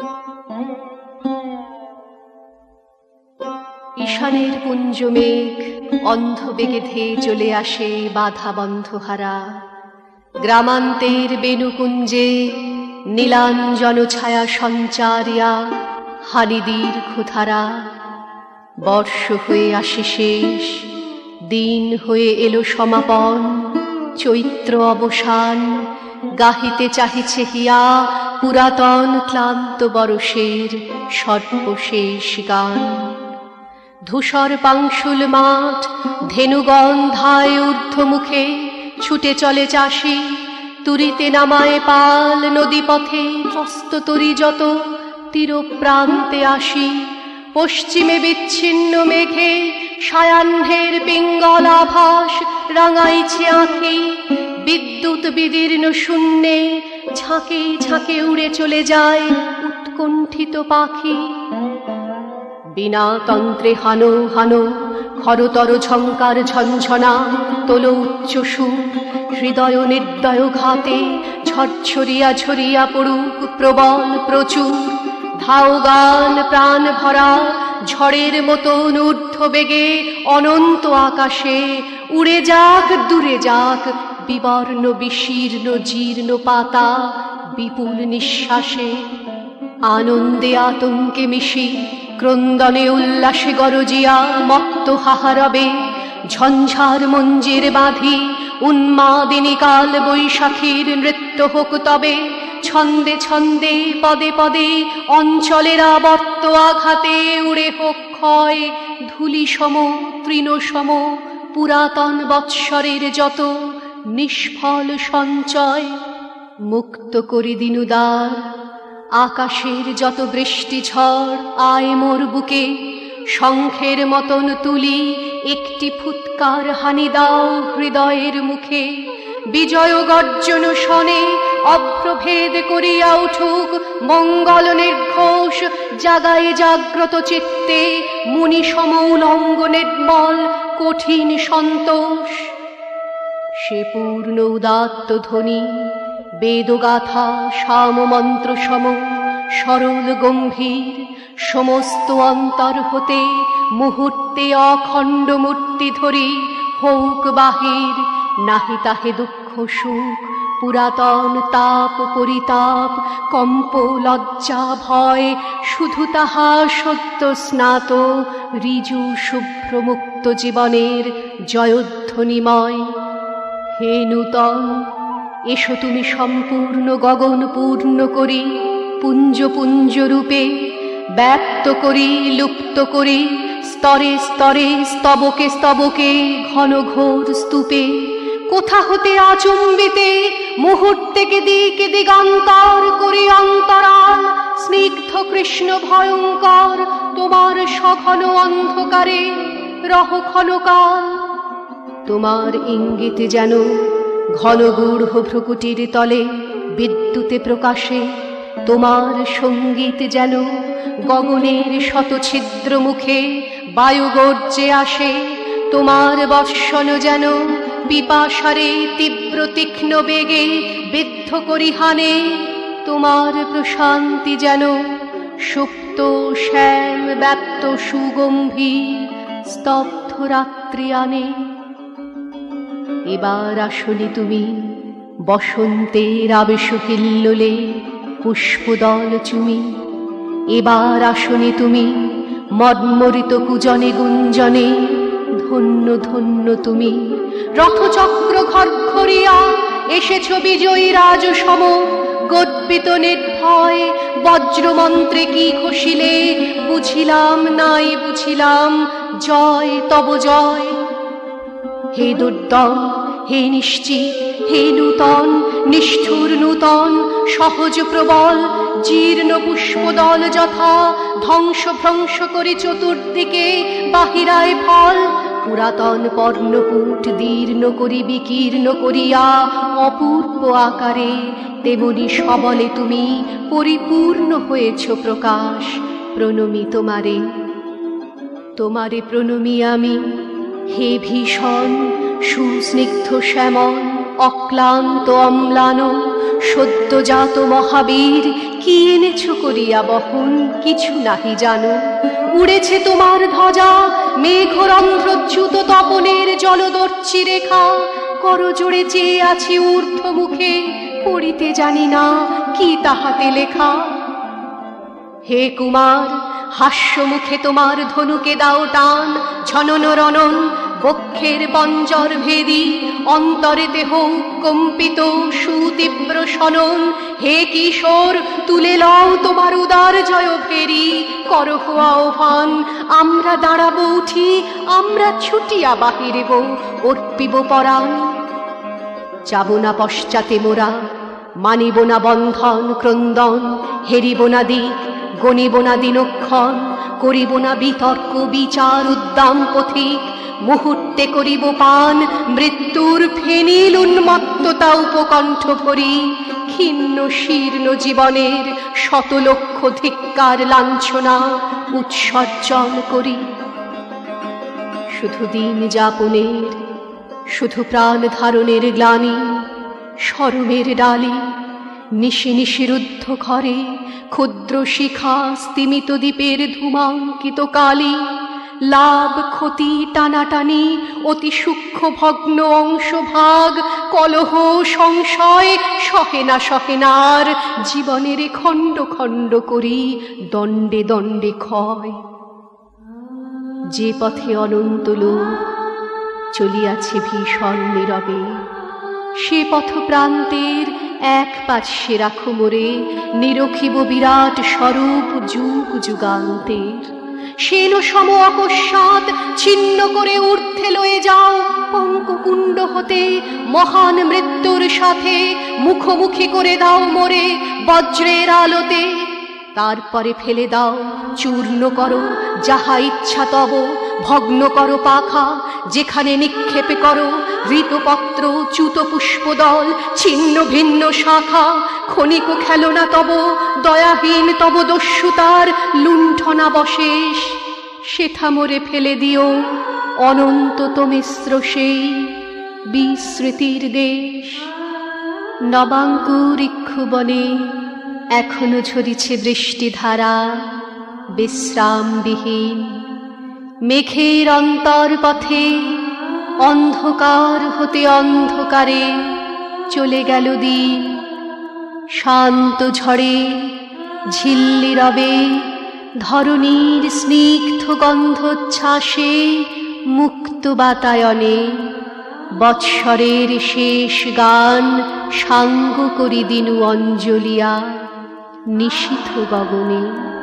ঈশানের পুঞ্জ মেঘ অন্ধ বেগে ধেয়ে চলে আসে বাধা বন্ধ হারা। গ্রামান্তের বেণুকুঞ্জে নীলাঞ্জন ছায়া সঞ্চারিয়া হানি দীর্ঘ ধারা। বর্ষ হয়ে আসে শেষ, দিন হয়ে এলো সমাপন, চৈত্র অবসান। গাহিতে চাহিছে হিয়া পুরাতন ক্লান্ত বরষের সর্বশেষ গান। ধূসর পাংশুল মাঠ, ধেনুগন্ধায় ঊর্ধ্বমুখে ছুটে চলে চাষি। তুরিতে নামায় পাল নদীপথে ত্রস্ত তরি যত তীর প্রান্তে আসি। পশ্চিমে বিচ্ছিন্ন মেঘে সায়াহ্নের পিঙ্গল আভাস রাঙাইছে আঁখি। বিদ্যুৎ বিদীর্ণ শূন্যে ঝাঁকে ঝাঁকে উড়ে চলে যায় উৎকণ্ঠিত পাখি। বিনা তন্ত্রে হানো হানো খরতর ঝঙ্কার ঝঞ্ঝনা তোল উচ্চ সুর। হৃদয় নির্দয় ঘাতে ঝরঝরিয়া ঝরিয়া পড়ুক প্রবল প্রচুর। ধাও গান প্রাণ ভরা ঝড়ের মতন ঊর্ধ্ব বেগে অনন্ত আকাশে। উড়ে যাক দূরে যাক বিবর্ণ বিশীর্ণ জীর্ণ পাতা বিপুল নিঃশ্বাসে। আনন্দে আতঙ্কে মিশি ক্রন্দনে উল্লাসে গরজিয়া মত্ত হাহারবে। ঝঞ্ঝার মঞ্জির বাঁধি উন্মাদিনী কাল বৈশাখীর নৃত্য হোক তবে। ছন্দে ছন্দে পদে পদে অঞ্চলের আবর্ত আঘাতে উড়ে হোক ক্ষয় ধূলি সম তৃণ সম পুরাতন বৎসরের যত নিষ্ফল সঞ্চয়। মুক্ত করি দিনুদার আকাশের যত বৃষ্টি ঝড় আয় মোর বুকে। শঙ্খের মতন তুলি একটি ফুৎকার হানি দাও হৃদয়ের মুখে। বিজয় গর্জন শনে অভ্রভেদ করিয়া উঠুক মঙ্গল নির্ঘোষ। জাগায় জাগ্রত চিত্তে মুনি সম উলঙ্গ নির্মল কঠিন সন্তোষ। সে পূর্ণ উদাত্ত ধ্বনি বেদগাথা সামমন্ত্র সম সরল গম্ভীর। সমস্ত অন্তর হতে মুহূর্তে অখণ্ড মূর্তি ধরি হোক বাহির। নাহি তাহে দুঃখ সুখ পুরাতন তাপ পরিতাপ কম্প লজ্জা ভয়। শুধু তাহা সত্য স্নাত ঋজু শুভ্র মুক্ত জীবনের জয়ধ্বনিময়। হে নূতন এসো তুমি সম্পূর্ণ গগন পূর্ণ করি পুঞ্জ পুঞ্জ রূপে। ব্যক্ত করি লুপ্ত করি স্তরে স্তরে স্তবকে স্তবকে ঘন ঘোর স্তূপে। কোথা হতে আচম্বিতে মুহূর্তেকে দিকে দিগান্তর করি অন্তরাল। স্নিগ্ধ কৃষ্ণ ভয়ঙ্কর তোমার সঘন অন্ধকারে রহ ক্ষণকাল। তোমার ইঙ্গিতে যেন ঘন গূঢ় ভ্রুকুটির তলে বিদ্যুতে প্রকাশে। তোমার সঙ্গীত যেন গগনের শত ছিদ্র মুখে বায়ু গর্জে আসে। তোমার বর্ষণ যেন পিপাসারে তীব্র তীক্ষ্ণ বেগে বিদ্ধ করি হানে। তোমার প্রশান্তি যেন সুপ্ত শ্যাম ব্যাপ্ত সুগম্ভীর স্তব্ধ রাত্রি আনে। এবার আসলে তুমি বসন্তের আবেশ হিল্লোলে পুষ্পদল চুমি। এবার আসনে তুমি মর্মরিত কুজনে গুঞ্জনে। ধন্য ধন্য তুমি রথচক্র ঘরঘরিয়া এসেছ বিজয়ী রাজসম। গর্বিত নির্ভয় বজ্রমন্ত্রে কি ঘোষিলে বুঝিলাম নাই বুঝিলাম জয় তব জয়। হে দুর্দম হে নিশ্চিত হে নূতন নিষ্ঠুর নূতন সহজ প্রবল। জীর্ণ পুষ্পদল যথা ধ্বংস ভ্রংশ করে চতুর্দিকে বাহিরায় ফল। পুরাতন পর্ণকূট দীর্ণ করি বিকীর্ণ করিয়া অপূর্ব আকারে। তেমনি সবলে তুমি পরিপূর্ণ হয়েছ প্রকাশ। প্রণমি তোমারে তোমারে প্রণমি আমি। হে ভীষণ সুস্নিগ্ধ শ্যামল অক্লান্ত অম্লান সদ্যজাত মহাবীর, কি এনেছ করিয়া বহন কিছু নাহি জানো। উড়েছে তোমার ধ্বজা মেঘরন্ধ্রচ্যুত তপনের জলদর্চি রেখা, করজোড়ে চেয়ে আছি ঊর্ধ্ব মুখে, পড়িতে জানি না কি তাহাতে লেখা। হে কুমার, হাস্য মুখে তোমার ধনুকে দাও টান, ঝনন রণন বক্ষের পঞ্জর ভেদি, অন্তরেতে হোক কম্পিত সুতীব্র শনন। হে কিশোর, তুলে লও তোমার উদার জয় ফেরি, করহ আহ্বান, আমরা দাঁড়াব উঠি, আমরা ছুটিয়া বাহিরেব, অর্পিব পরাণ। যাব না পশ্চাতে মোরা, মানিব না বন্ধন ক্রন্দন, হেরিব না দিক, গণিব না দিনক্ষণ, করিব না বিতর্ক বিচার উদ্দাম পথিক, মুহূর্তে করিব পান মৃত্যুর ফেনিল উন্মত্ততা উপকণ্ঠ ভরি। ক্ষীণ শীর্ণ জীবনের শত লক্ষ ধিক্কার লাঞ্ছনা উৎসর্জন করি। শুধু দিন যাপনের, শুধু প্রাণ ধারণের গ্লানি, শরমের ডালি, নিশি নিশিরুদ্ধ ঘরে ক্ষুদ্র শিখা স্তিমিত দ্বীপের ধূমাঙ্কিত কালি, লাভ ক্ষতি টানাটানি অতি সূক্ষ্ম ভগ্ন অংশভাগ, কলহ সংশয় সহে না আর, জীবনের খণ্ড খণ্ড করি দণ্ডে দণ্ডে ক্ষয়। যে পথে অনন্ত লোক চলিয়াছে ভীষণ নীরবে, সে পথ প্রান্তের এক পার্শ্বে রাখো মোরে, নিরখিব বিরাট স্বরূপ যুগ যুগান্তের। সেন সম অকস্মাৎ ছিন্ন করে ঊর্ধ্বে লয়ে যাও, পঙ্ককুণ্ড হতে মহান মৃত্যুর সাথে মুখোমুখি করে দাও মোরে বজ্রের আলোতে। তারপরে ফেলে দাও, চূর্ণ করো যাহা ইচ্ছা তব, ভগ্ন করো পাখা যেখানে নিক্ষেপে করো ঋতপত্র চ্যুত পুষ্পদল, ছিন্ন ভিন্ন শাখা, ক্ষণিক খেলনা তব দয়াহীন তব দস্যুতার লুণ্ঠনাবশেষ। সেথা মোরে ফেলে দিও অনন্ত মিশ্র সেই বিস্মৃতির দেশ। নবাঙ্কুর ইক্ষুবনে এখনো ঝরিছে বৃষ্টিধারা, বিশ্রামবিহীন মেঘের অন্তর পথে অন্ধকার হতে অন্ধকারে চলে গেল দিন। শান্ত ঝড়ে ঝিল্লি রবে ধরণীর স্নিগ্ধ গন্ধোচ্ছ্বাসে, মুক্ত বাতায়নে বৎসরের শেষ গান সাঙ্গ করি দিনু অঞ্জলিয়া নিশীথ গগনে।